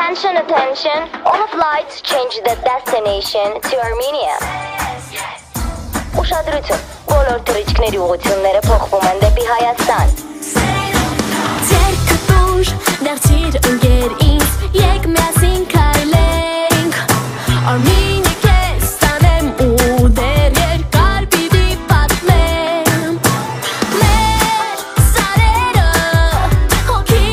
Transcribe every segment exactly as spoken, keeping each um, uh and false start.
Attention, attention. All flights change the destination to Armenia. Ուշադրություն, բոլոր թռիչքների ուղղությունները փոխվում են դեպի Հայաստան։ Ձերքը դուր, դարձիր ընկեր ինձ, եկ միասին քայլենք, Արմինիա քեզ տանեմ ու դեռ երկար պիտի պատմեմ, մեր սարերը հոգի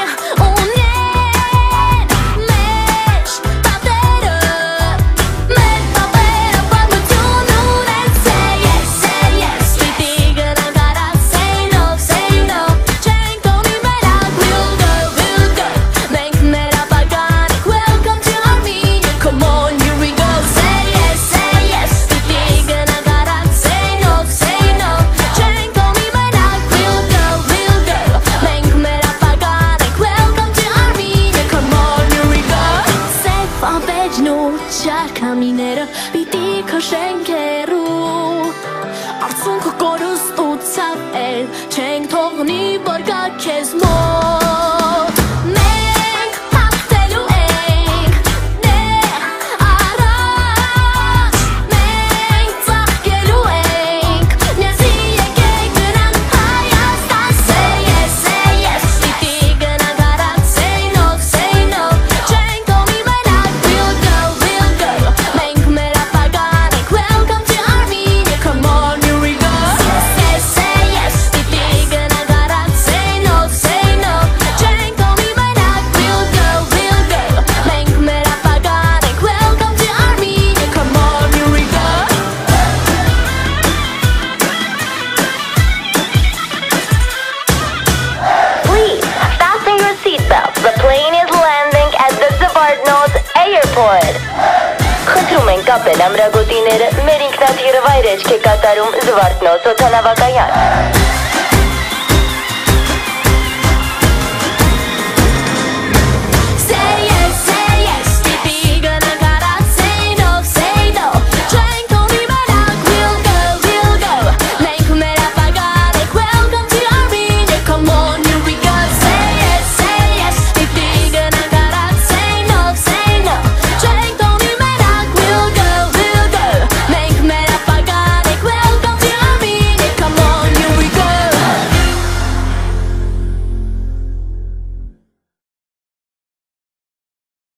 ունեն, մեր պատերը, մեր պատերը պատմություն ունեն, say yes, say yes, պիտի գնանք արած, say no, say no, չենք տոնի մենակ, we'll go, we'll go, մենք մեր ապագան ենք, welcome to Armenia, come on, here we go, say yes, say yes, պիտի գնանք արած, say no, say no, չենք տոնի մենակ, we'll go, we'll go, մենք մեր ապագան ենք, welcome to Armenia, come on, here we go, սև ամպեջն ու չարքամիները պիտի քշենք հեռու, արցունքը կորուստուցավ էլ չենք թողնի որ գա քեզ մոտ, մենք հաղթելու ենք դեռ առաջ, մենք ծաղկելու ենք, միասին եկեք գնանք Հայաստան, say yes, say yes, պիտի գնանք արած, say no, say no, չենք տոնի մենակ, we'll go, we'll go, մենք մեր ապագան ենք, welcome to Armenia, come on, here we go, say, say yes, պիտի գնանք արած, say no, say no, չենք տոնի մենակ, we'll go, we'll go, մենք մեր ապագան ենք, welcome to Armenia, come on, here we go. Please, fasten your seatbelts. The plane is landing at the Zvartnots airport. Խնդրում ենք կապել ամրագոտիները, մեր ինքնաթիռը վայրեջք է կատարում Զվարթնոց օդանավակայան։